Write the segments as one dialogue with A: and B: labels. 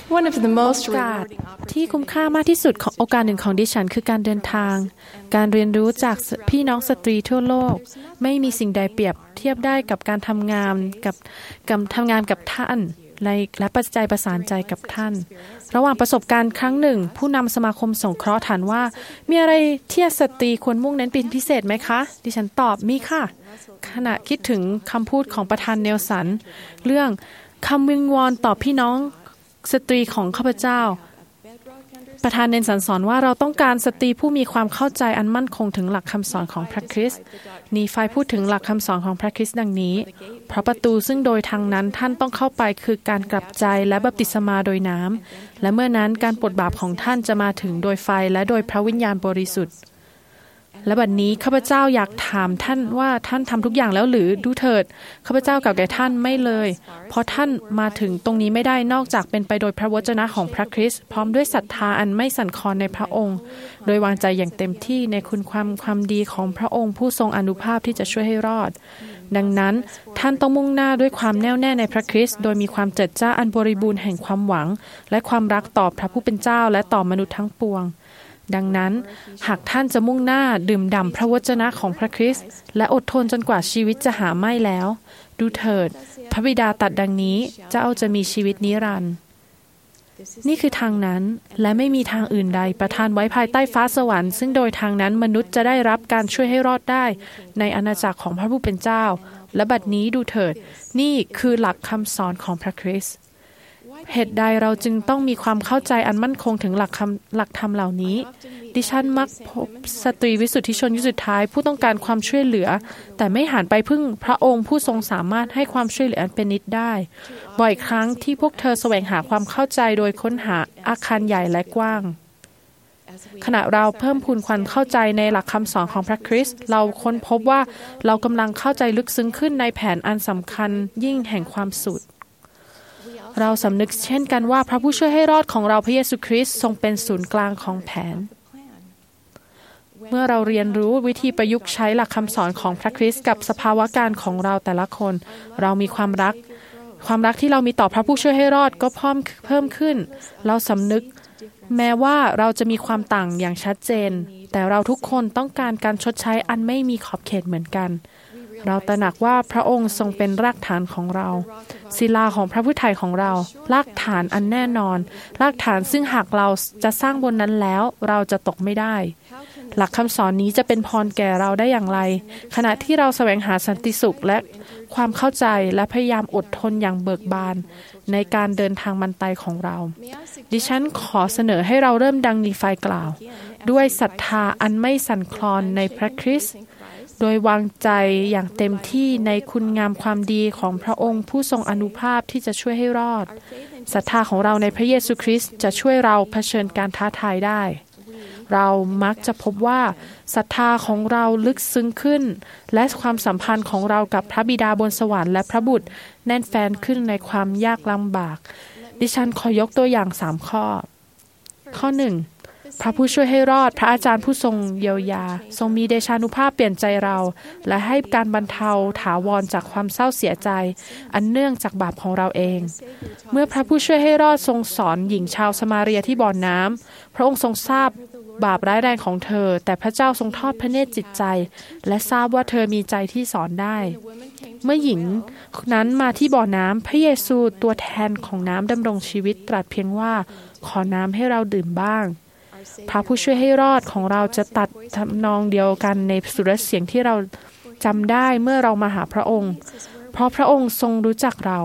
A: One of the
B: โอ
A: most
B: กาส
A: rewarding
B: ที่คุ้มค่ามากที่สุดของโอกาสหนึ่งของดิฉันคือการเดินทางการเรียนรู้จากพี่น้องสตรีทั่วโลกไม่มีสิ่งใดเปรียบเทียบได้กับการทำงานกับท่านและปัจจัยประสานใจกับท่านระหว่างประสบการณ์ครั้งหนึ่งผู้นำสมาคมสงเคราะห์ถามว่ามีอะไรที่สตรีควรมุ่งเน้นเป็นพิเศษไหมคะดิฉันตอบมีค่ะขณะคิดถึงคำพูดของประธานเนลสันเรื่องคำวิงวอนต่อพี่น้องสตรีของข้าพเจ้าประธานเนลสันสอนว่าเราต้องการสตรีผู้มีความเข้าใจอันมั่นคงถึงหลักคำสอนของพระคริสต์นีฟายพูดถึงหลักคำสอนของพระคริสต์ดังนี้เพราะประตูซึ่งโดยทางนั้นท่านต้องเข้าไปคือการกลับใจและบัพติศมาโดยน้ำและเมื่อนั้นการปลดบาปของท่านจะมาถึงโดยไฟและโดยพระวิญญาณบริสุทธิ์และบัดนี้ข้าพเจ้าอยากถามท่านว่าท่านทำทุกอย่างแล้วหรือดูเถิดข้าพเจ้ากล่าวแก่ท่านไม่เลยเพราะท่านมาถึงตรงนี้ไม่ได้นอกจากเป็นไปโดยพระวจนะของพระคริสต์พร้อมด้วยศรัทธาอันไม่สั่นคลอนในพระองค์โดยวางใจอย่างเต็มที่ในคุณความดีของพระองค์ผู้ทรงอานุภาพที่จะช่วยให้รอดดังนั้นท่านต้องมุ่งหน้าด้วยความแน่วแน่ในพระคริสต์โดยมีความเจิดจ้าอันบริบูรณ์แห่งความหวังและความรักต่อพระผู้เป็นเจ้าและต่อมนุษย์ทั้งปวงดังนั้นหากท่านจะมุ่งหน้าดื่มด่ำพระวจนะของพระคริสต์และอดทนจนกว่าชีวิตจะหาไม่แล้วดูเถิดพระบิดาตรัสดังนี้เจ้าจะมีชีวิตนิรันดร์นี่คือทางนั้นและไม่มีทางอื่นใดประทานไว้ภายใต้ฟ้าสวรรค์ซึ่งโดยทางนั้นมนุษย์จะได้รับการช่วยให้รอดได้ในอาณาจักรของพระผู้เป็นเจ้าและบัดนี้ดูเถิดนี่คือหลักคำสอนของพระคริสต์เหตุใดเราจึงต้องมีความเข้าใจอันมั่นคงถึงหลักธรรมเหล่านี้ดิฉันมักพบสตรีวิสุทธิชนยุคสุดท้ายผู้ต้องการความช่วยเหลือแต่ไม่หันไปพึ่งพระองค์ผู้ทรงสามารถให้ความช่วยเหลืออันเป็นนิจได้บ่อยครั้งที่พวกเธอแสวงหาความเข้าใจโดยค้นหาอาคารใหญ่และกว้างขณะเราเพิ่มพูนความเข้าใจในหลักคำสอนของพระคริสต์เราค้นพบว่าเรากำลังเข้าใจลึกซึ้งขึ้นในแผนอันสำคัญยิ่งแห่งความสุขเราสำนึกเช่นกันว่าพระผู้ช่วยให้รอดของเราพระเยซูคริสต์ทรงเป็นศูนย์กลางของแผนเมื่อเราเรียนรู้วิธีประยุกต์ใช้หลักคำสอนของพระคริสต์กับสภาวะการของเราแต่ละคนเรามีความรักที่เรามีต่อพระผู้ช่วยให้รอดก็เพิ่มขึ้นเราสำนึกแม้ว่าเราจะมีความต่างอย่างชัดเจนแต่เราทุกคนต้องการการชดใช้อันไม่มีขอบเขตเหมือนกันเราตระหนักว่าพระองค์ทรงเป็นรากฐานของเราศิลาของพระผู้ไถ่ของเรารากฐานอันแน่นอนรากฐานซึ่งหากเราจะสร้างบนนั้นแล้วเราจะตกไม่ได้หลักคำสอนนี้จะเป็นพรแก่เราได้อย่างไรขณะที่เราแสวงหาสันติสุขและความเข้าใจและพยายามอดทนอย่างเบิกบานในการเดินทางบันไดของเราดิฉันขอเสนอให้เราเริ่มดังนีฟายกล่าวด้วยศรัทธาอันไม่สั่นคลอนในพระคริสต์โดยวางใจอย่างเต็มที่ในคุณงามความดีของพระองค์ผู้ทรงอานุภาพที่จะช่วยให้รอดศรัทธาของเราในพระเยซูคริสต์จะช่วยเราเผชิญการท้าทายได้เรามักจะพบว่าศรัทธาของเราลึกซึ้งขึ้นและความสัมพันธ์ของเรากับพระบิดาบนสวรรค์และพระบุตรแน่นแฟ้นขึ้นในความยากลำบากดิฉันขอยกตัวอย่าง3ข้อข้อ1พระผู้ช่วยให้รอดพระอาจารย์ผู้ทรงเยียวยาทรงมีเดชานุภาพเปลี่ยนใจเราและให้การบรรเทาถาวรจากความเศร้าเสียใจอันเนื่องจากบาปของเราเองเมื่อพระผู้ช่วยให้รอดทรงสอนหญิงชาวสมาเรียที่บ่อน้ำพระองค์ทรงทราบบาปร้ายแรงของเธอแต่พระเจ้าทรงทอดพระเนตรจิตใจและทราบว่าเธอมีใจที่สอนได้เมื่อหญิงนั้นมาที่บ่อน้ำพระเยซูตัวแทนของน้ำดำรงชีวิตตรัสเพียงว่าขอน้ำให้เราดื่มบ้างพระผู้ช่วยให้รอดของเราจะตัดทำนองเดียวกันในสุรเสียงที่เราจำได้เมื่อเรามาหาพระองค์เพราะพระองค์ทรงรู้จักเรา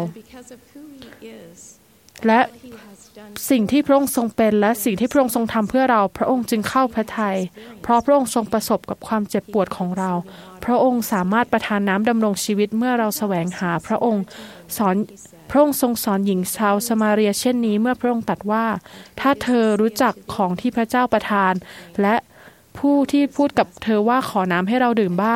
B: และสิ่งที่พระองค์ทรงเป็นและสิ่งที่พระองค์ทรงทำเพื่อเราพระองค์จึงเข้าพระทัยเพราะพระองค์ทรงประสบกับความเจ็บปวดของเราพระองค์สามารถประทานน้ำดำรงชีวิตเมื่อเราแสวงหาพระองค์พระองค์ทรงสอนหญิงชาวสมาเรียเช่นนี้เมื่อพระองค์ตรัสว่าถ้าเธอรู้จักของที่พระเจ้าประทานและผู้ที่พูดกับเธอว่าขอน้ำให้เราดื่มบ้าง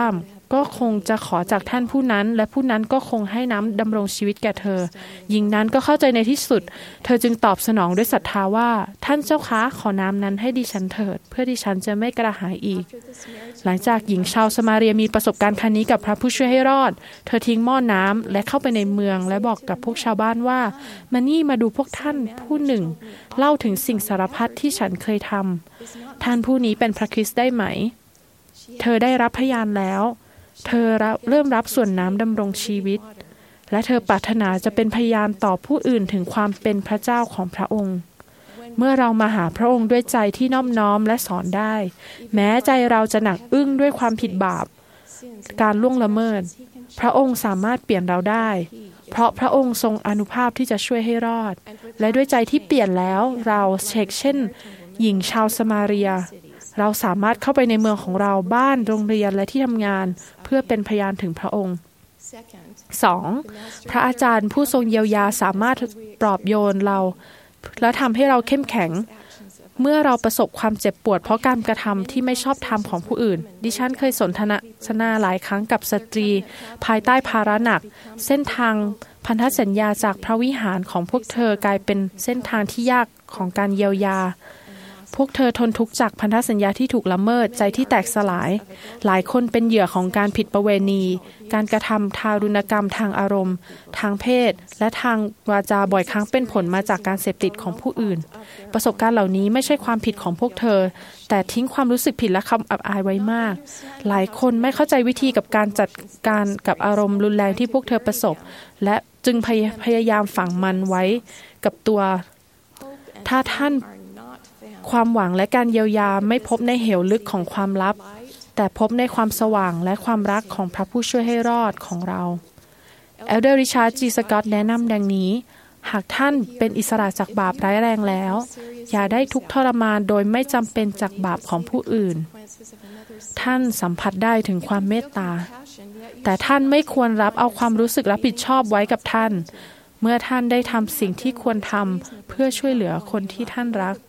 B: ก็คงจะขอจากท่านผู้นั้นและผู้นั้นก็คงให้น้ำดำรงชีวิตแก่เธอหญิงนั้นก็เข้าใจในที่สุดเธอจึงตอบสนองด้วยศรัทธาว่าท่านเจ้าคะขอน้ำนั้นให้ดิฉันเถิดเพื่อดิฉันจะไม่กระหายอีกหลังจากหญิงชาวสมาเรียมีประสบการณ์ครั้งนี้กับพระผู้ช่วยให้รอดเธอทิ้งหม้อน้ำและเข้าไปในเมืองและบอกกับพวกชาวบ้านว่ามานี่มาดูพวกท่านผู้หนึ่งเล่าถึงสิ่งสารพัดที่ฉันเคยทำท่านผู้นี้เป็นพระคริสต์ได้ไหมเธอได้รับพยานแล้วเธอเริ่มรับส่วนน้ำดำรงชีวิตและเธอปรารถนาจะเป็นพยานต่อผู้อื่นถึงความเป็นพระเจ้าของพระองค์เมื่อเรามาหาพระองค์ด้วยใจที่นอบน้อมและสอนได้แม้ใจเราจะหนักอึ้งด้วยความผิดบาปการล่วงละเมิดพระองค์สามารถเปลี่ยนเราได้เพราะพระองค์ทรงอานุภาพที่จะช่วยให้รอดและด้วยใจที่เปลี่ยนแล้วเราเช่นหญิงชาวสมาเรียเราสามารถเข้าไปในเมืองของเราบ้านโรงเรียนและที่ทำงานเพื่อเป็นพยานถึงพระองค์ 2. พระอาจารย์ผู้ทรงเยียวยาสามารถปลอบโยนเราและทำให้เราเข้มแข็งเมื่อเราประสบความเจ็บปวดเพราะการกระทำที่ไม่ชอบธรรมของผู้อื่นดิฉันเคยสนทนาหลายครั้งกับสตรีภายใต้ภาระหนักเส้นทางพันธสัญญาจากพระวิหารของพวกเธอกลายเป็นเส้นทางที่ยากของการเยียวยาพวกเธอทนทุกข์จากพันธสัญญาที่ถูกละเมิดใจที่แตกสลายหลายคนเป็นเหยื่อของการผิดประเวณีการกระทำทารุณกรรมทางอารมณ์ทางเพศและทางวาจาบ่อยครั้งเป็นผลมาจากการเสพติดของผู้อื่นประสบการณ์เหล่านี้ไม่ใช่ความผิดของพวกเธอแต่ทิ้งความรู้สึกผิดและคำอับอายไว้มากหลายคนไม่เข้าใจวิธีกับการจัดการกับอารมณ์รุนแรงที่พวกเธอประสบและจึงพยายามฝังมันไว้กับตัวถ้าท่านความหวังและการเยียวยาไม่พบในเหวลึกของความลับแต่พบในความสว่างและความรักของพระผู้ช่วยให้รอดของเราเอลเดอร์ริชาร์ด จี สกอตต์แนะนำดังนี้หากท่านเป็นอิสระจากบาปร้ายแรงแล้วอย่าได้ทุกข์ทรมานโดยไม่จำเป็นจากบาปของผู้อื่นท่านสัมผัสได้ถึงความเมตตาแต่ท่านไม่ควรรับเอาความรู้สึกรับผิดชอบไว้กับท่านเมื่อท่านได้ทำสิ่งที่ควรทำเพื่อช่วยเหลือคนที่ท่านรัก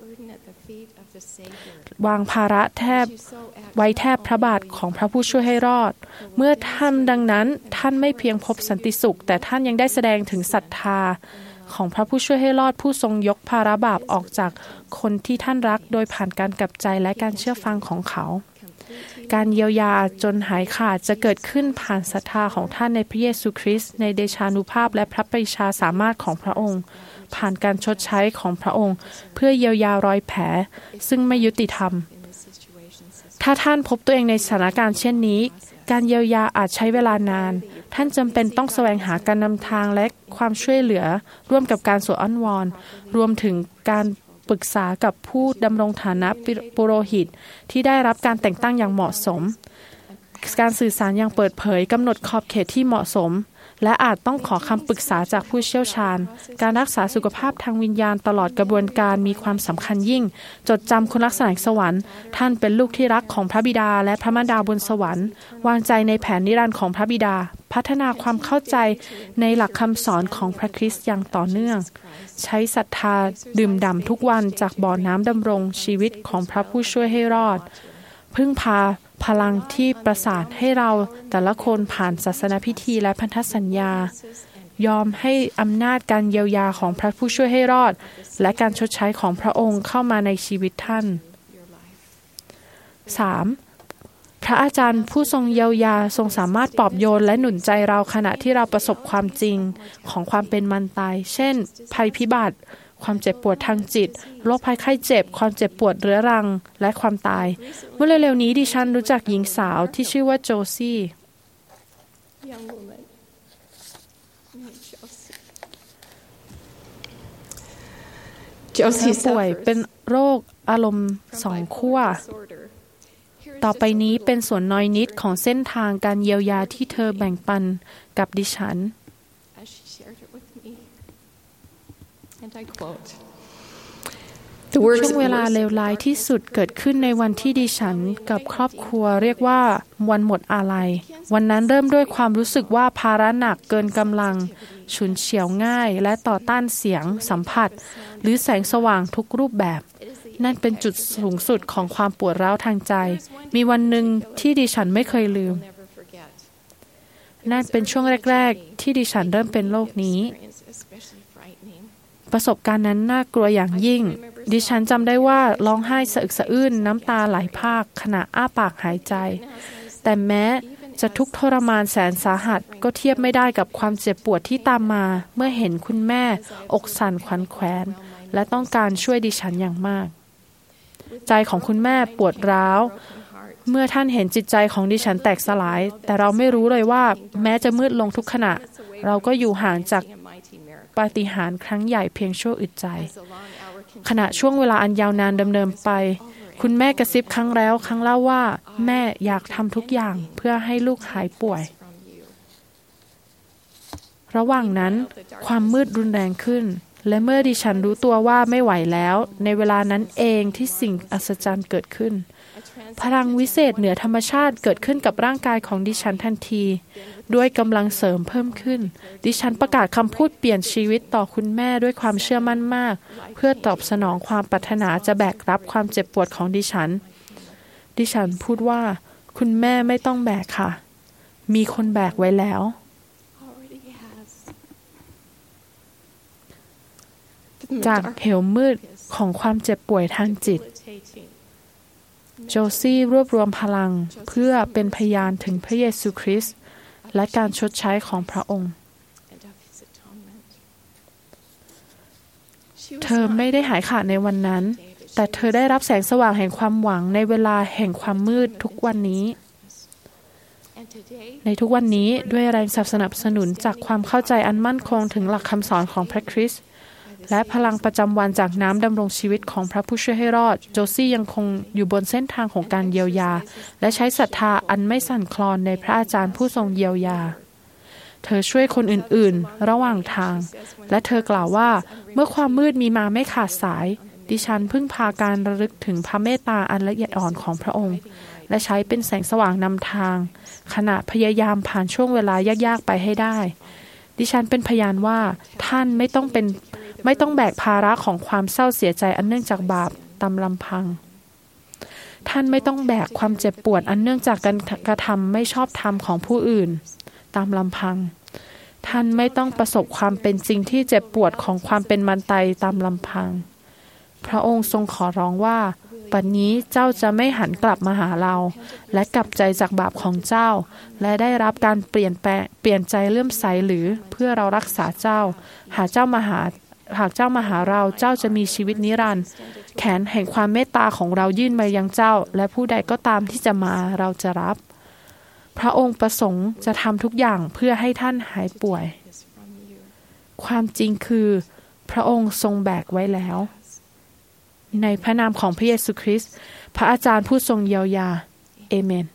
B: วางภาระไว้แทบพระบาทของพระผู้ช่วยให้รอดเมื่อท่านดังนั้นท่านไม่เพียงพบสันติสุขแต่ท่านยังได้แสดงถึงศรัทธาของพระผู้ช่วยให้รอดผู้ทรงยกภาระบาปออกจากคนที่ท่านรักโดยผ่านการกลับใจและการเชื่อฟังของเขาการเยียวยาจนหายขาดจะเกิดขึ้นผ่านศรัทธาของท่านในพระเยซูคริสต์ในเดชานุภาพและพระปรีชาสามารถของพระองค์ผ่านการชดใช้ของพระองค์เพื่อเยียวยารอยแผลซึ่งไม่ยุติธรรมถ้าท่านพบตัวเองในสถานการณ์เช่นนี้การเยียวยาอาจใช้เวลานานท่านจำเป็นต้องแสวงหาการนำทางและความช่วยเหลือร่วมกับการสวดอ้อนวอนรวมถึงการปรึกษากับผู้ดำรงฐานะปุโรหิตที่ได้รับการแต่งตั้งอย่างเหมาะสมการสื่อสารอย่างเปิดเผยกำหนดขอบเขตที่เหมาะสมและอาจต้องขอคำปรึกษาจากผู้เชี่ยวชาญการรักษาสุขภาพทางวิญญาณตลอดกระบวนการมีความสำคัญยิ่งจดจำคุณลักษณะสวรรค์ท่านเป็นลูกที่รักของพระบิดาและพระมารดาบนสวรรค์วางใจในแผนนิรันดร์ของพระบิดาพัฒนาความเข้าใจในหลักคำสอนของพระคริสต์อย่างต่อเนื่องใช้ศรัทธาดื่มด่ำทุกวันจากบ่อน้ำดำรงชีวิตของพระผู้ช่วยให้รอดพึ่งพาพลังที่ประสานให้เราแต่ละคนผ่านศาสนพิธีและพันธสัญญายอมให้อำนาจการเยียวยาของพระผู้ช่วยให้รอดและการชดใช้ของพระองค์เข้ามาในชีวิตท่าน 3. พระอาจารย์ผู้ทรงเยียวยาทรงสามารถปลอบโยนและหนุนใจเราขณะที่เราประสบความจริงของความเป็นมันตายเช่นภัยพิบัติความเจ็บปวดทางจิตโรคภัยไข้เจ็บความเจ็บปวดเรื้อรังและความตายเมื่อเร็วๆนี้ดิฉันรู้จักหญิงสาวที่ชื่อว่าโจซี่เธอป่วยเป็นโรคอารมณ์สองขั้วต่อไปนี้เป็นส่วนน้อยนิดของเส้นทางการเยียวยาที่เธอแบ่งปันกับดิฉันช่วงเวลาเลวร้ายที่สุดเกิดขึ้นในวันที่ดิฉันกับครอบครัวเรียกว่าวันหมดอาลัยวันนั้นเริ่มด้วยความรู้สึกว่าภาระหนักเกินกำลังฉุนเฉียวง่ายและต่อต้านเสียงสัมผัสหรือแสงสว่างทุกรูปแบบนั่นเป็นจุดสูงสุดของความปวดร้าวทางใจมีวันหนึ่งที่ดิฉันไม่เคยลืมนั่นเป็นช่วงแรกๆที่ดิฉันเริ่มเป็นโรคนี้ประสบการณ์นั้นน่ากลัวอย่างยิ่งดิฉันจำได้ว่าร้องไห้สะอึกสะอื้นน้ำตาไหลพรากขณะอ้าปากหายใจแต่แม้จะทุกข์ทรมานแสนสาหัสก็เทียบไม่ได้กับความเจ็บปวดที่ตามมาเมื่อเห็นคุณแม่อกสั่นขวัญแขวนและต้องการช่วยดิฉันอย่างมากใจของคุณแม่ปวดร้าวเมื่อท่านเห็นจิตใจของดิฉันแตกสลายแต่เราไม่รู้เลยว่าแม้จะมืดลงทุกขณะเราก็อยู่ห่างจากปาฏิหาริย์ครั้งใหญ่เพียงชั่วอึดใจขณะช่วงเวลาอันยาวนานดำเนินไปคุณแม่กระซิบครั้งแล้วครั้งเล่าว่าแม่อยากทำทุกอย่างเพื่อให้ลูกหายป่วยระหว่างนั้นความมืดรุนแรงขึ้นและเมื่อดิฉันรู้ตัวว่าไม่ไหวแล้วในเวลานั้นเองที่สิ่งอัศจรรย์เกิดขึ้นพลังวิเศษเหนือธรรมชาติเกิดขึ้นกับร่างกายของดิฉันทันทีด้วยกำลังเสริมเพิ่มขึ้นดิฉันประกาศคำพูดเปลี่ยนชีวิตต่อคุณแม่ด้วยความเชื่อมั่นมากเพื่อตอบสนองความปรารถนาจะแบกรับความเจ็บปวดของดิฉันพูดว่าคุณแม่ไม่ต้องแบกค่ะมีคนแบกไว้แล้วจากเหวมืดของความเจ็บป่วยทางจิตโจซี่รวบรวมพลังเพื่อเป็นพยานถึงพระเยซูคริสต์และการชดใช้ของพระองค์เธอไม่ได้หายขาดในวันนั้นแต่เธอได้รับแสงสว่างแห่งความหวังในเวลาแห่งความมืดทุกวันนี้ในทุกวันนี้ด้วยแรงสนับสนุนจากความเข้าใจอันมั่นคงถึงหลักคำสอนของพระคริสต์และพลังประจำวันจากน้ำดำรงชีวิตของพระผู้ช่วยให้รอดโจซี่ยังคงอยู่บนเส้นทางของการเยียวยาและใช้ศรัทธาอันไม่สั่นคลอนในพระอาจารย์ผู้ทรงเยียวยาเธอช่วยคนอื่นๆระหว่างทางและเธอกล่าวว่าเมื่อความมืดมีมาไม่ขาดสายดิฉันพึ่งพาการระลึกถึงพระเมตตาอันละเอียดอ่อนของพระองค์และใช้เป็นแสงสว่างนำทางขณะพยายามผ่านช่วงเวลายากๆไปให้ได้ดิฉันเป็นพยานว่าท่านไม่ต้องแบกภาระของความเศร้าเสียใจอันเนื่องจากบาปตามลำพังท่านไม่ต้องแบกความเจ็บปวดอันเนื่องจากการกระทำไม่ชอบธรรมของผู้อื่นตามลำพังท่านไม่ต้องประสบความเป็นจริงที่เจ็บปวดของความเป็นมารตายตามลำพังพระองค์ทรงขอร้องว่าบัดนี้เจ้าจะไม่หันกลับมาหาเราและกลับใจจากบาปของเจ้าและได้รับการเปลี่ยนใจเลื่อมใสหรือเพื่อเรารักษาเจ้าหากเจ้ามาหาเราเจ้าจะมีชีวิตนิรันดร์แขนแห่งความเมตตาของเรายื่นมายังเจ้าและผู้ใดก็ตามที่จะมาเราจะรับพระองค์ประสงค์จะทำทุกอย่างเพื่อให้ท่านหายป่วยความจริงคือพระองค์ทรงแบกไว้แล้วในพระนามของพระเยซูคริสต์พระอาจารย์ผู้ทรงเยียวยาเอเมน